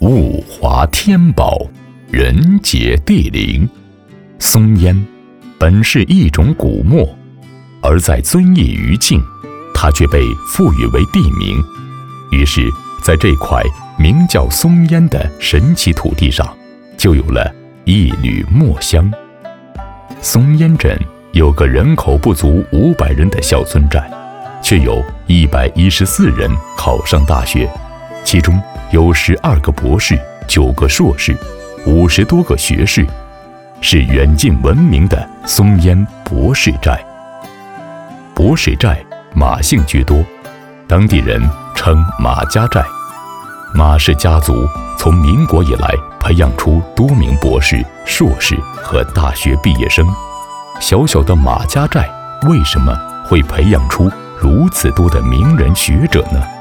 物华天宝，人杰地灵。松烟本是一种古墨，而在遵义余境，它却被赋予为地名。于是在这块名叫松烟的神奇土地上，就有了一缕墨香。松烟镇有个人口不足500人的小村寨，却有114人考上大学，其中有12个博士、9个硕士、50多个学士，是远近闻名的松烟博士寨。博士寨马姓居多，当地人称马家寨。马氏家族从民国以来培养出多名博士、硕士和大学毕业生。小小的马家寨为什么会培养出如此多的名人学者呢？